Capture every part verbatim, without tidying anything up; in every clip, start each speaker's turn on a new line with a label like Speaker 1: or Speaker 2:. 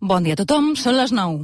Speaker 1: Bon dia a tothom, són les nou.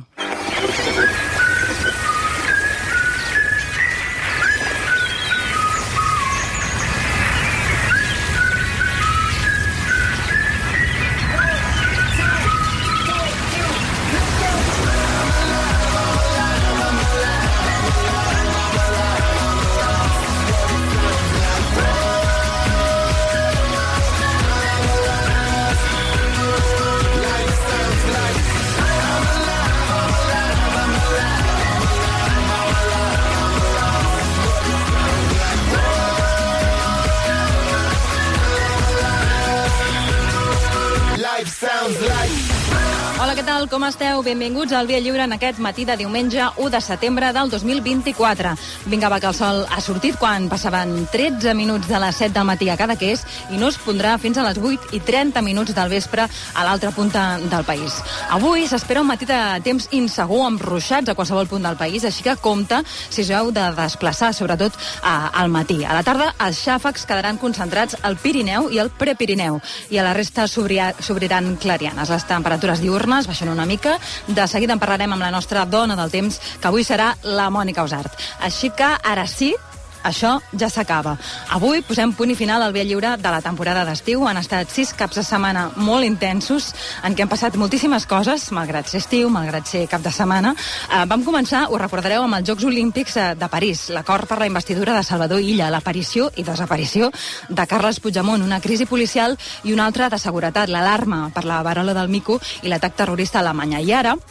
Speaker 1: Hola, què tal? Com esteu? Benvinguts al Via Lliure en aquest matí de diumenge u de setembre del dos mil vint-i-quatre. Vinga, va, que el sol ha sortit quan passaven tretze minuts de les set del matí a Cadaqués i no es pondrà fins a les vuit i trenta minuts del vespre a l'altra punta del país. Avui s'espera un matí de temps insegur amb ruixats a qualsevol punt del país, així que compte si us heu de desplaçar, sobretot a, al matí. A la tarda, els xàfecs quedaran concentrats al Pirineu i al Prepirineu, i a la resta s'obriran clarianes. Les temperatures diurnes baixen una mica. De seguida en parlarem amb la nostra dona del temps, que avui serà la Mònica Usart. Així que, ara sí, això ja s'acaba. Avui posem punt i final al Via Lliure de la temporada d'estiu. Han estat sis caps de setmana molt intensos, en què han passat moltíssimes coses, malgrat ser estiu, malgrat ser cap de setmana. Eh, vam començar, ho recordareu, amb els Jocs Olímpics de París, l'acord per la investidura de Salvador Illa, l'aparició i desaparició de Carles Puigdemont, una crisi policial i una altra de seguretat, l'alarma per la verola del mico i l'atac terrorista a Alemanya. I ara,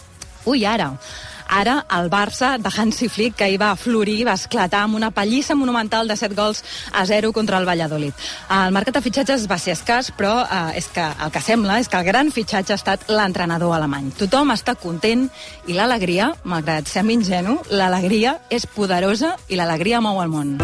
Speaker 1: ui, ara... Ara, el Barça de Hansi Flick, que hi va florir, va esclatar amb una pallissa monumental de set gols a zero contra el Valladolid. El mercat de fitxatges va ser escàs, però eh, és que el que sembla és que el gran fitxatge ha estat l'entrenador alemany. Tothom està content i l'alegria, malgrat ser ingenu, l'alegria és poderosa i l'alegria mou el món.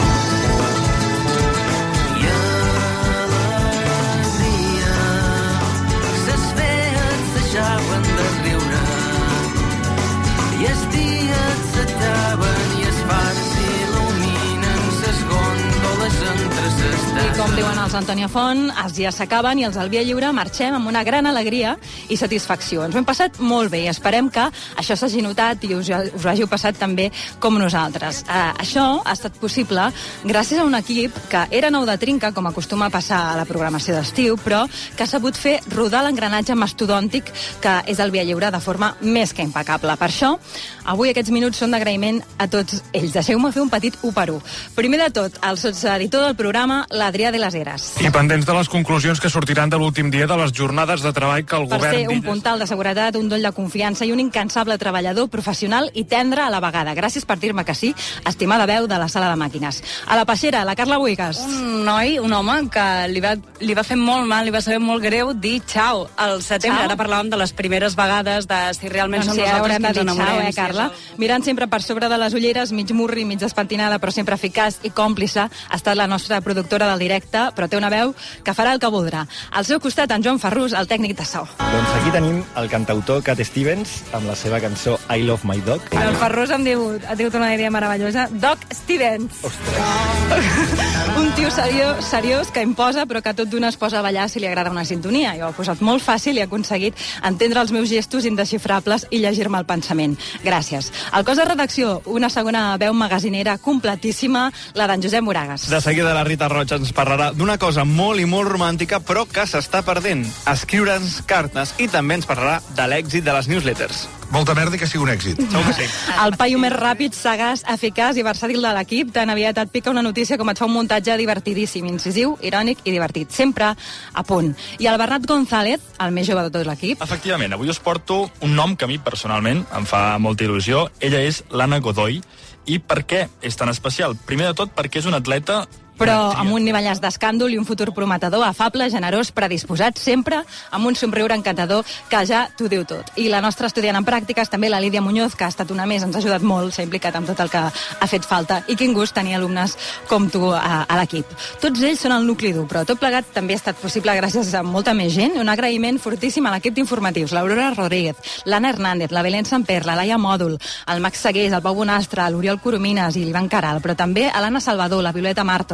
Speaker 2: I els dies s'acaben i es fars s'il·luminen ses gòndoles entre ses tasses.
Speaker 1: I com diuen els Antònia Font, els dies s'acaben i els del Via Lliure marxem amb una gran alegria i satisfacció. Ens ho hem passat molt bé i esperem que això s'hagi notat i us, us ho hàgiu passat també com nosaltres. Eh, això ha estat possible gràcies a un equip que era nou de trinca, com acostuma a passar a la programació d'estiu, però que ha sabut fer rodar l'engranatge mastodòntic que és el Via Lliure de forma més que impecable. Per això, avui aquests minuts són d'agraïment a tots ells. Deixeu-me fer un petit u per u. Primer de tot, el sotseditor del programa, l'Adrià de les Heres.
Speaker 3: I pendents de les conclusions que sortiran de l'últim dia de les jornades de treball que el
Speaker 1: per
Speaker 3: govern...
Speaker 1: Per ser un puntal de seguretat, un doll de confiança i un incansable treballador professional i tendre a la vegada. Gràcies per dir-me que sí, estimada veu de la sala de màquines. A la peixera, la Carla Buigas.
Speaker 4: Un noi, un home, que li va, li va fer molt mal, li va saber molt greu dir xau al setembre.
Speaker 1: Xau?
Speaker 4: Ara parlàvem de les primeres vegades, de si realment
Speaker 1: No
Speaker 4: som
Speaker 1: sé,
Speaker 4: nosaltres
Speaker 1: haurem
Speaker 4: que
Speaker 1: de
Speaker 4: ens
Speaker 1: dir
Speaker 4: enamorem.
Speaker 1: xau, eh,
Speaker 4: si
Speaker 1: Carla?
Speaker 4: és el-
Speaker 1: Mirant sempre per sobre de les ulleres, mig murri, mig despentinada, però sempre eficaç i còmplice, ha estat la nostra productora del directe, però té una veu que farà el que voldrà. Al seu costat, en Joan Ferrús, el tècnic de so.
Speaker 5: Doncs aquí tenim el cantautor Cat Stevens amb la seva cançó I Love My Dog.
Speaker 1: El Ferrús em diu, ha tingut una idea meravellosa. Doc Stevens. Un tio seriós, seriós que imposa, però que tot d'una es posa a ballar si li agrada una sintonia. Jo ho he posat molt fàcil i he aconseguit entendre els meus gestos indesxifrables i llegir-me el pensament. Gràcies. Al cos de redacció, una segona veu magazinera completíssima, la d'en Josep Moragas.
Speaker 5: De seguida la Rita Roig ens parlarà d'una cosa molt i molt romàntica, però que s'està perdent. Escriure'ns cartes, i també ens parlarà de l'èxit de les newsletters.
Speaker 6: Molta merda i que sigui un èxit.
Speaker 5: Segur que sí.
Speaker 1: El paio més ràpid, sagaç, eficaç i versàtil de l'equip. Tan aviat et pica una notícia com et fa un muntatge divertidíssim, incisiu, irònic i divertit. Sempre a punt. I el Bernat González, el més jove de tot l'equip.
Speaker 7: Efectivament, avui us porto un nom que a mi personalment em fa molta il·lusió. Ella és l'Anna Godoy. I per què és tan especial? Primer de tot perquè és una atleta
Speaker 1: però amb un nivellàs d'escàndol i un futur prometedor, afable, generós, predisposat, sempre amb un somriure encantador que ja t'ho diu tot. I la nostra estudiant en pràctiques, també la Lídia Muñoz, que ha estat una més, ens ha ajudat molt, s'ha implicat amb tot el que ha fet falta, i quin gust tenir alumnes com tu a, a l'equip. Tots ells són el nucli dur, però tot plegat també ha estat possible gràcies a molta més gent. Un agraïment fortíssim a l'equip d'informatius, l'Aurora Rodríguez, l'Anna Hernández, la Belén Samper, la Laia Mòdul, el Max Segués, el Pau Bonastre, l'Oriol Coromines i l'Ivan Caral, però també a l'Anna Salvador, la Violeta Martos,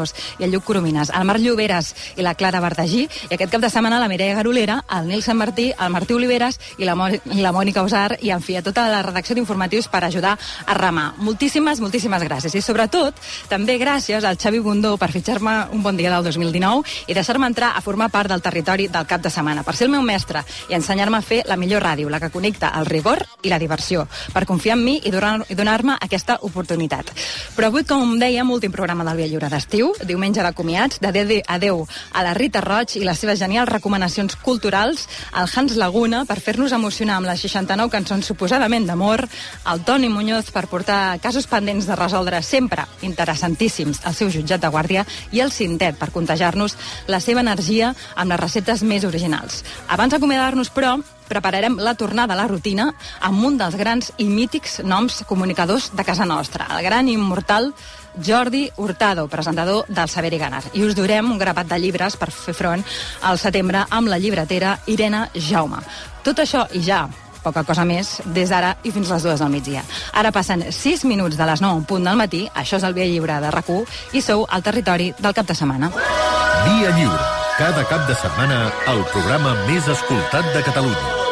Speaker 1: Ros i el Lluc Coromines, el Marc Lloberes i la Clara Bardagí, i aquest cap de setmana la Mireia Garolera, el Nil Sant Martí, el Martí Oliveres i la, Mo i la Mònica Usar, i en fi, a tota la redacció d'informatius per ajudar a remar. Moltíssimes, moltíssimes gràcies. I sobretot, també gràcies al Xavi Bundó per fitxar-me un bon dia del dos mil dinou i deixar-me entrar a formar part del territori del cap de setmana, per ser el meu mestre i ensenyar-me a fer la millor ràdio, la que connecta el rigor i la diversió, per confiar en mi i donar-me aquesta oportunitat. Però avui, com dèiem, últim programa del Via Lliure d'estiu, diumenge de comiats, de dir adeu a la Rita Roig i les seves genials recomanacions culturals, al Hans Laguna per fer-nos emocionar amb les seixanta-nou cançons suposadament d'amor, al Toni Muñoz per portar casos pendents de resoldre sempre interessantíssims al seu jutjat de guàrdia i el Cintet per contagiar-nos la seva energia amb les receptes més originals. Abans d'acomiadar-nos, però, prepararem la tornada a la rutina amb un dels grans i mítics noms comunicadors de casa nostra, el gran i immortal Jordi Hurtado, presentador del Saber i Ganar. I us durem un grapat de llibres per fer front al setembre amb la llibretera Irene Jaume. Tot això i ja poca cosa més des d'ara i fins les dues del migdia. Ara passen sis minuts de les nou en punt del matí, això és el Via Lliure de RAC u i sou al territori del cap de setmana.
Speaker 6: Via Lliure, cada cap de setmana el programa més escoltat de Catalunya.